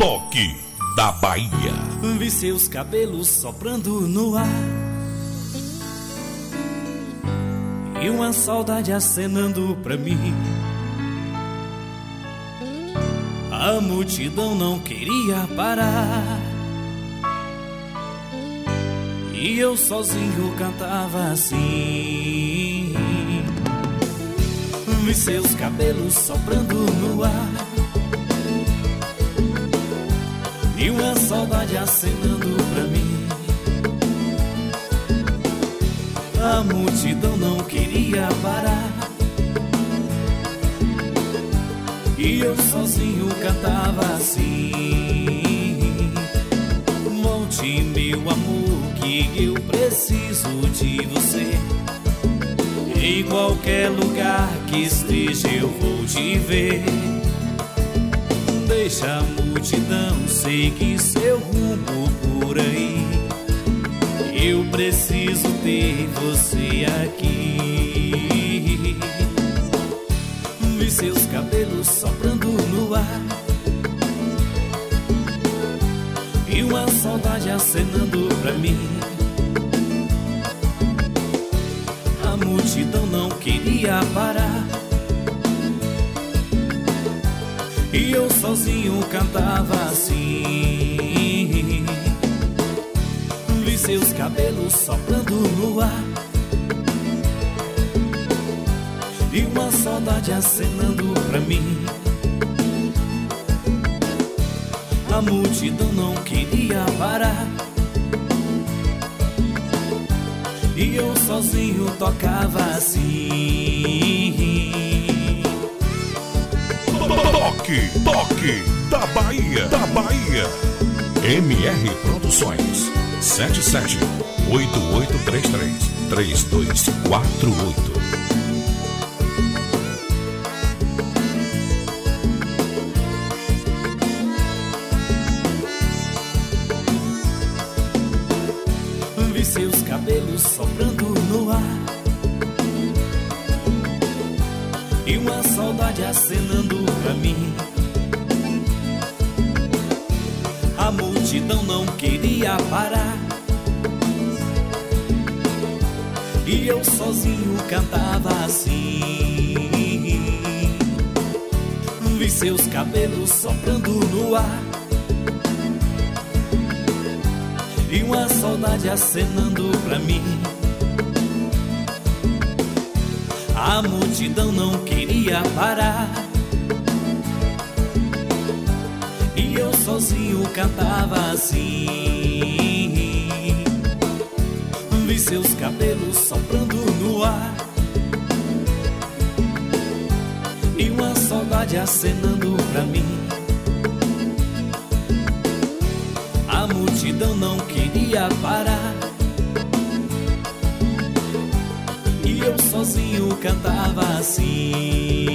Toque da Bahia. Vi seus cabelos soprando no ar e uma saudade acenando pra mim. A multidão não queria parar e eu sozinho cantava assim. Vi seus cabelos soprando no ar e uma saudade acenando pra mim. A multidão não queria parar e eu sozinho cantava assim. Volte, meu amor, que eu preciso de você. Em qualquer lugar que esteja eu vou te ver. Deixa a multidão seguir seu rumo por aí. Eu preciso ter você aqui. Vi seus cabelos soprando no ar e uma saudade acenando pra mim. A multidão não queria parar e eu sozinho cantava assim. Vi seus cabelos soprando no ar e uma saudade acenando pra mim. A multidão não queria parar e eu sozinho tocava assim. Toque da Bahia. MR Produções 77-8833-3248. Vi seus cabelos soprando no ar e uma saudade acenando pra mim. A multidão não queria parar e eu sozinho cantava assim. Vi seus cabelos soprando no ar e uma saudade acenando pra mim. A multidão não queria parar e eu sozinho cantava assim. Vi seus cabelos soprando no ar e uma saudade acenando pra mim. A multidão não queria parar e eu sozinho cantava assim.